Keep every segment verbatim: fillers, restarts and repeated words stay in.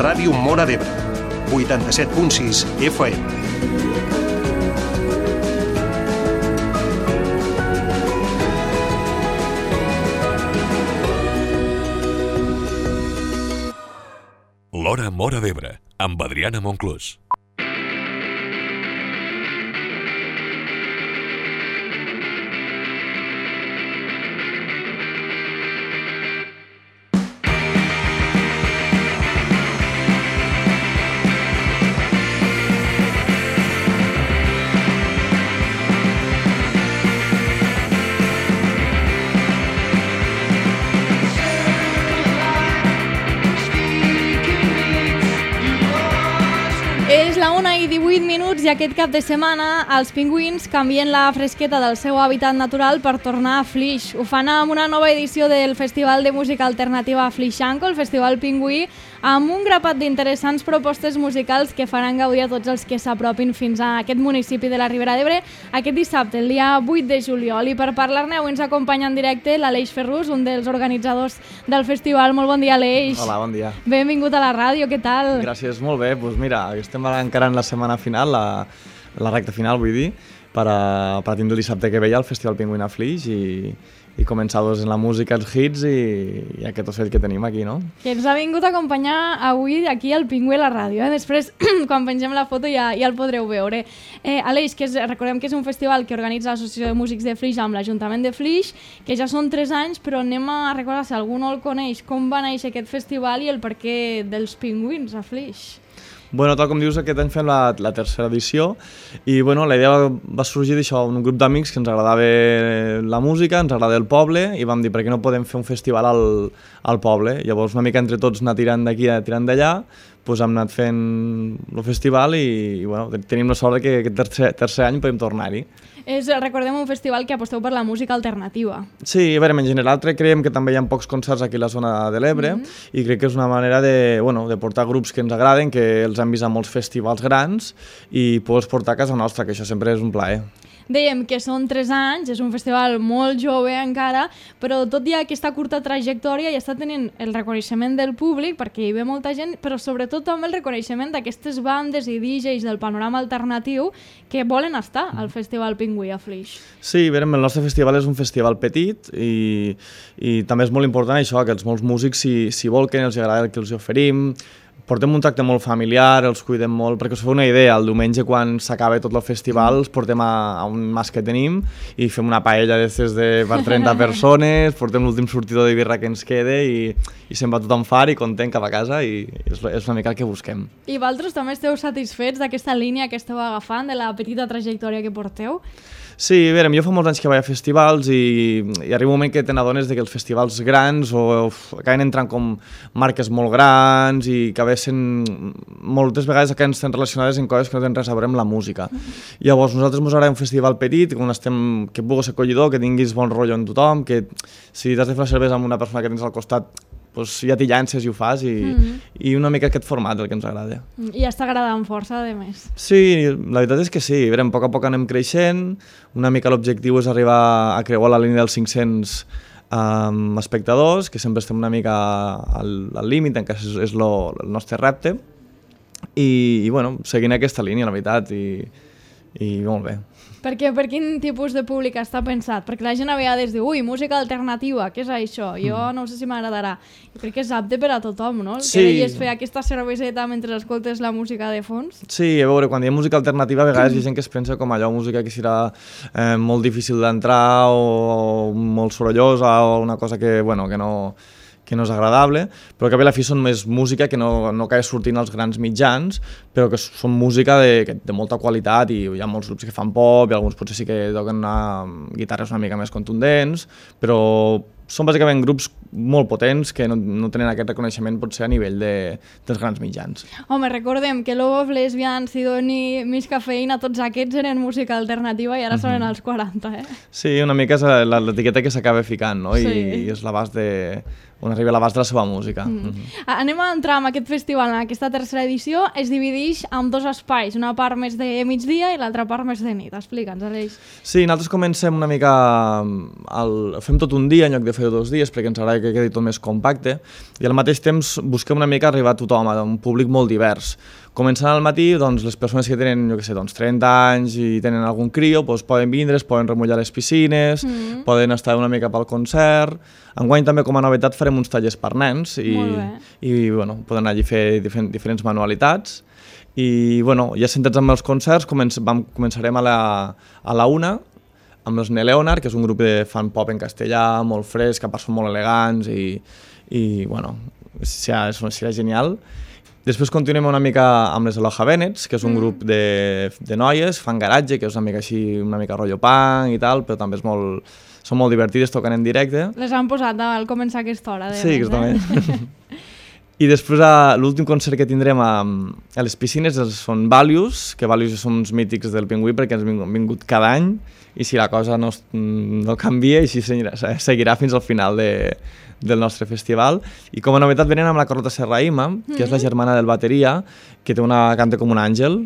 Ràdio Móra d'Ebre, vuitanta-set punt sis F M. L'Hora Móra d'Ebre, amb Adriana Monclús. És la una i divuit minuts i aquest cap de setmana els pingüins canvien la fresqueta del seu hàbitat natural per tornar a Flix. Ho fan amb una nova edició del Festival de Música Alternativa Flixanco, el Festival Pingüí, amb un grapat d'interessants propostes musicals que faran gaudir a tots els que s'apropin fins a aquest municipi de la Ribera d'Ebre aquest dissabte, el dia vuit de juliol. I per parlar-ne avui ens acompanya en directe l'Aleix Ferrús, un dels organitzadors del festival. Molt bon dia, Aleix. Hola, bon dia. Benvingut a la ràdio, què tal? Gràcies, molt bé. Doncs mira, estem encara en la setmana final, la, la recta final, vull dir, per a, per a tindre el dissabte que veia el Festival Pingüí a Flix i, i començar doncs, en la música, els hits i, i aquest ocell que tenim aquí, no? Que ens ha vingut a acompanyar avui aquí al Pingüí a la ràdio. Eh? Després, quan pengem la foto, ja, ja el podreu veure. Eh, Aleix, que és, recordem que és un festival que organitza l'Associació de Músics de Flix amb l'Ajuntament de Flix, que ja són tres anys, però anem a recordar, si algú no el coneix, com va néixer aquest festival i el perquè dels pingüins a Flix. Bueno, tal com dius, aquest any fem la, la tercera edició i bueno, la idea va, va sorgir d'això, un grup d'amics que ens agradava la música, ens agradava el poble i vam dir per què no podem fer un festival al, al poble. Llavors una mica entre tots anar tirant d'aquí, tirant d'allà, doncs hem anat fent el festival i, i bueno, tenim la sort que aquest tercer, tercer any podem tornar-hi. És, recordem, un festival que aposteu per la música alternativa. Sí, a veure, en general creiem que també hi ha pocs concerts aquí a la zona de l'Ebre mm-hmm. i crec que és una manera de, bueno, de portar grups que ens agraden, que els hem vist a molts festivals grans i poder portar a casa nostra, que això sempre és un plaer. Dèiem que són tres anys, és un festival molt jove encara, però tot i aquesta curta trajectòria ja està tenint el reconeixement del públic, perquè hi ve molta gent, però sobretot també el reconeixement d'aquestes bandes i D Js del panorama alternatiu que volen estar al Festival Pingüí a Flix. Sí, veurem, el nostre festival és un festival petit i, i també és molt important això, que els molts músics s'hi si volquen, els agrada el que els oferim. Portem un tracte molt familiar, els cuidem molt, perquè us feu una idea, el diumenge quan s'acaba tot el festival els portem a, a un mas que tenim i fem una paella d'estes de per trenta persones, portem l'últim sortidor de birra que ens quede i, i se'n va tothom far i content cap a casa i és, és una mica el que busquem. I vosaltres també esteu satisfets d'aquesta línia que esteu agafant, de la petita trajectòria que porteu? Sí, a veure, jo fa molts anys que vaig a festivals i, i arriba un moment que te n'adones que els festivals grans o, o acaben entrant com marques molt grans i que sent moltes vegades que estan relacionades en coses que no tenen res a veure amb la música. Mm-hmm. Llavors, nosaltres ens agrada un festival petit, on estem, que pugui ser acollidor, que tinguis bon rotllo en tothom, que si t'has de fer la cervesa amb una persona que tens al costat, pues ja t'hi llances i ho fas i, mm-hmm. i una mica aquest format el que ens agrada. I ja està agradant força, a més. Sí, la veritat és que sí. A poc a poc anem creixent, una mica l'objectiu és arribar a creuar la línia dels cinc-cents um, espectadors, que sempre estem una mica al, al límit, encara és, és lo, el nostre repte, i, i bueno, seguint aquesta línia, la veritat, i, i molt bé. Per què? Per quin tipus de públic està pensat? Perquè la gent a vegades diu, ui, música alternativa, què és això? Jo mm. no sé si m'agradarà. Jo crec que és apte per a tothom, no? El sí. que deies fer aquesta cerveseta mentre escoltes la música de fons. Sí, a veure, quan hi ha música alternativa a vegades mm. hi ha gent que es pensa com allò, música que serà eh, molt difícil d'entrar o, o molt sorollosa o una cosa que, bueno, que no... que no és agradable, però que a la fi són més música que no, no acaba sortint als grans mitjans, però que són música de, de molta qualitat i hi ha molts grups que fan pop i alguns potser sí que toquen una, guitarres una mica més contundents, però són bàsicament grups molt potents que no, no tenen aquest reconeixement potser a nivell de, dels grans mitjans. Home, recordem que Love, Lesbian, Sidoni, Miss Cafeïna, tots aquests eren música alternativa i ara mm-hmm. són els quaranta, eh? Sí, una mica és l'etiqueta que s'acaba ficant, no? Sí. I, i és l'abast de... on arriba a l'abast de la seva música. Mm. Mm-hmm. Anem a entrar en aquest festival, en aquesta tercera edició, es divideix en dos espais, una part més de migdia i l'altra part més de nit. Explica'ns, Aleix. Sí, nosaltres comencem una mica... El... Fem tot un dia en lloc de fer dos dies, perquè ens agrada que quedi tot més compacte, i al mateix temps busquem una mica arribar a tothom, a un públic molt divers. Començant al matí, doncs, les persones que tenen, jo què sé, doncs, trenta anys i tenen algun crio, doncs, poden vindre, es poden remullar les piscines, mm. poden estar una mica pel concert. Enguany també, com a novetat, farem uns tallers per nens i, i bueno, poden anar allí a fer diferents, diferents manualitats. I bueno, ja sentats amb els concerts, començ, vam, començarem a la, a la una, amb els Neleonar, que és un grup de fan pop en castellà, molt fresc, que a part són molt elegants i, i bueno, serà, serà genial. Després continuem una mica amb les Aloha Venets, que és un mm. grup de, de noies, fan garatge, que és una mica així, una mica rotllo punk i tal, però també és molt, són molt divertides, toquen en directe. Les han posat al començar aquesta hora. De sí, més, exactament. Eh? I després l'últim concert que tindrem a, a les piscines són Values, que Values són uns mítics del Pingüí perquè ens han vingut cada any, i si la cosa no, no canvia, així seguirà, seguirà fins al final de, del nostre festival. I com a novetat venen amb la Carlota Serraima, que és la germana del bateria, que té una, canta com un àngel,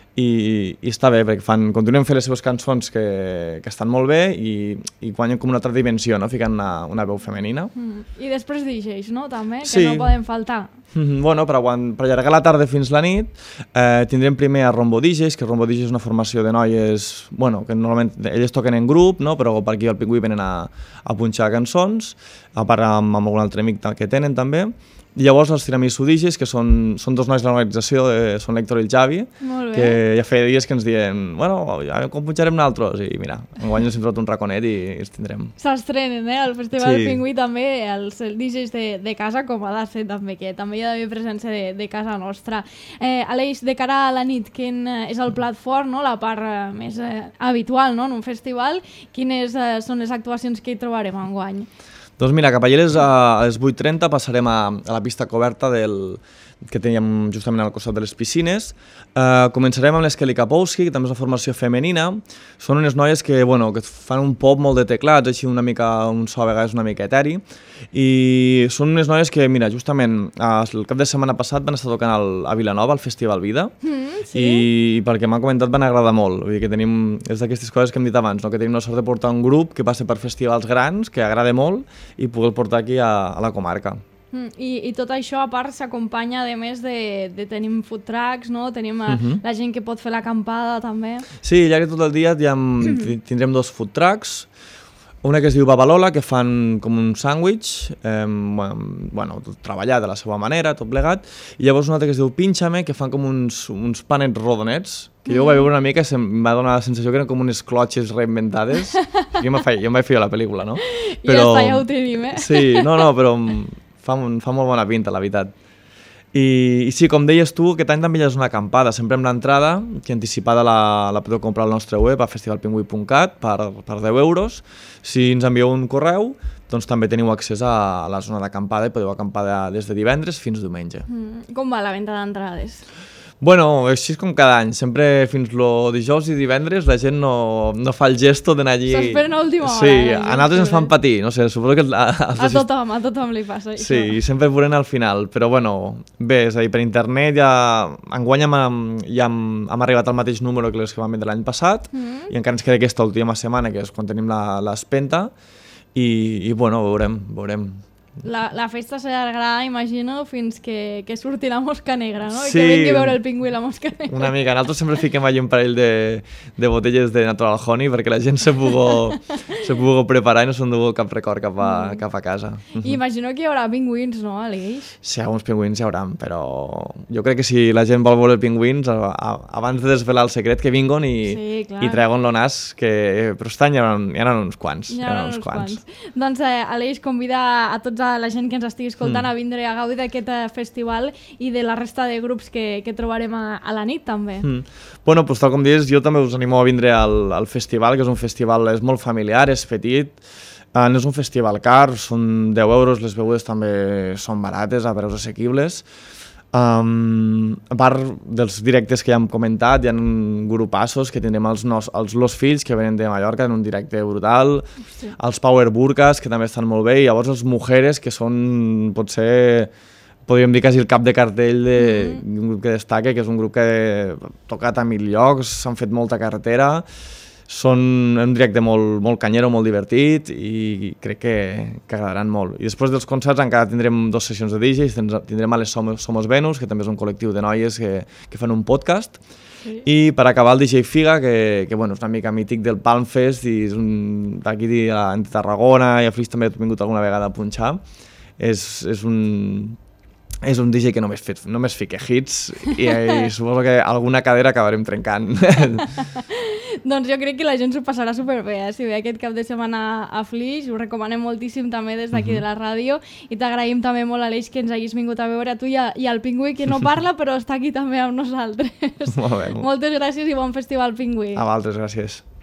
i, i està bé, perquè fan, continuen fent les seves cançons que, que estan molt bé i, i guanyen com una altra dimensió, no? Ficant una, una veu femenina. Mm. I després D Js, no? També, que sí. no poden faltar. Mm-hmm. Bueno, per, per allargar la tarda fins la nit, eh, tindrem primer a Rombo D Js, que Rombo D Js és una formació de noies, bueno, que normalment elles toquen en grup, no? Però per aquí al Pingüí venen a, a punxar cançons, a part amb, amb algun altre amic que tenen també. I llavors els Tiramisu D Js, que són, són dos nois de l'organització, són l'Héctor i el Xavi, que ja feia dies que ens diuen, bueno, ja com punxarem nosaltres? I mira, enguany ens hem trobat un raconet i els tindrem. S'estrenen, eh? Al Festival sí. Pingüí també, els D Js de, de casa, com ha de ser també, que també hi ha d'haver presència de, de casa nostra. Eh, Aleix, de cara a la nit, quin és el plat fort, no? La part eh, més eh, habitual, no? En un festival, quines eh, són les actuacions que hi trobarem enguany? Doncs mira, cap allà a les vuit trenta passarem a, a la pista coberta del, que teníem justament al costat de les piscines. Uh, començarem amb les Kelly Kapowski, que també és una formació femenina. Són unes noies que, bueno, que fan un pop molt de teclats, així una mica, un so a vegades una mica eteri. I són unes noies que, mira, justament el cap de setmana passat van estar tocant al, a Vilanova, al Festival Vida, mm, sí. i perquè m'han comentat van agradar molt. Vull dir que tenim, és d'aquestes coses que hem dit abans, no? Que tenim la sort de portar un grup que passa per festivals grans, que agrada molt, i poder portar aquí a, a la comarca. Mm, i, I tot això, a part, s'acompanya, a més, de, de tenim food trucks, no? Tenim uh, uh-huh. la gent que pot fer l'acampada, també. Sí, ja que tot el dia ja tindrem dos food trucks, una que es diu Babalola, que fan com un sàndwich, eh, bueno, tot treballat de la seva manera, tot plegat, i llavors una altra que es diu Pinxame, que fan com uns, uns panets rodonets, que jo ho vaig veure una mica i em va donar la sensació que eren com unes clotxes reinventades. Jo em vaig, jo em vaig fer a la pel·lícula, no? Però... I ja està, ja ho tenim, eh? Sí, no, no, però fa, fa molt bona pinta, la veritat. I, I sí, com deies tu, aquest any també ja és una acampada. Sempre amb l'entrada, que anticipada la, la podeu comprar al nostre web a festival pingüí punt cat per, per deu euros. Si ens envieu un correu, doncs també teniu accés a, a la zona d'acampada i podeu acampar de, des de divendres fins diumenge. Mm, com va la venda d'entrades? Bueno, així és com cada any. Sempre fins lo dijous i divendres la gent no, no fa el gesto d'anar allí... S'esperen a última hora. Sí, eh? A nosaltres ens fan patir. No sé, suposo que... A, a, a tothom, a tothom li passa això. Sí, i sempre veurem al final. Però bueno, bé, és a dir, per internet ja... Enguany hem, ja hem, hem arribat al mateix número que les que vam vendre l'any passat, mm. i encara ens queda aquesta última setmana, que és quan tenim l'espenta, i, i bueno, veurem, veurem. La, la festa s'allargarà, imagino, fins que, que surti la mosca negra, no? Sí, I que vingui a veure el pingüí la mosca negra. Una mica. Nosaltres sempre fiquem allà un parell de, de botelles de Natural Honey perquè la gent se pugui, se pugui preparar i no s'endugu cap record cap a, mm. cap a casa. I imagino que hi haurà pingüins, no, Aleix? Sí, alguns pingüins hi haurà, però jo crec que si la gent vol veure pingüins, a, a, abans de desvelar el secret, que vinguin i, sí, i treguin l'onàs, que però estan hi ha, hi ha uns quants. Hi ha, hi ha uns, uns quants. quants. Doncs eh, Aleix convida a tots a la gent que ens estigui escoltant mm. a vindre a gaudir d'aquest festival i de la resta de grups que, que trobarem a, a la nit també. Mm. Bueno, doncs tal com dius, jo també us animo a vindre al, al festival, que és un festival és molt familiar, és petit, uh, no és un festival car, són deu euros, les begudes també són barates, a preus assequibles. Um, a part dels directes que ja hem comentat, hi ha grupassos que tindrem els, nos, els Los Fills, que venen de Mallorca en un directe brutal. Hòstia. Els Power Burkas, que també estan molt bé, i llavors els Mujeres, que són, potser, podríem dir quasi el cap de cartell de, mm-hmm. d'un grup que destaca, que és un grup que ha tocat a mil llocs, s'han fet molta carretera. són un directe molt, molt canyero, molt divertit i crec que, que agradaran molt. I després dels concerts encara tindrem dues sessions de D Js, tindrem a les Somos, Somos Venus, que també és un col·lectiu de noies que, que fan un podcast, sí. I per acabar el D J Figa, que, que bueno, és una mica mític del Palm Fest i és un d'aquí de Tarragona i a Flix també he vingut alguna vegada a punxar. És, és un... És un D J que només, fet, només fica hits i, i suposo que alguna cadera acabarem trencant. Doncs jo crec que la gent s'ho passarà superbé, eh? Si ve aquest cap de setmana a Flix, ho recomanem moltíssim també des d'aquí uh -huh. de la ràdio i t'agraïm també molt, Aleix, que ens hagis vingut a veure a tu i, a, i al Pingüí, que no parla però està aquí també amb nosaltres. Molt bé. Moltes gràcies i bon festival, Pingüí. A vosaltres, gràcies.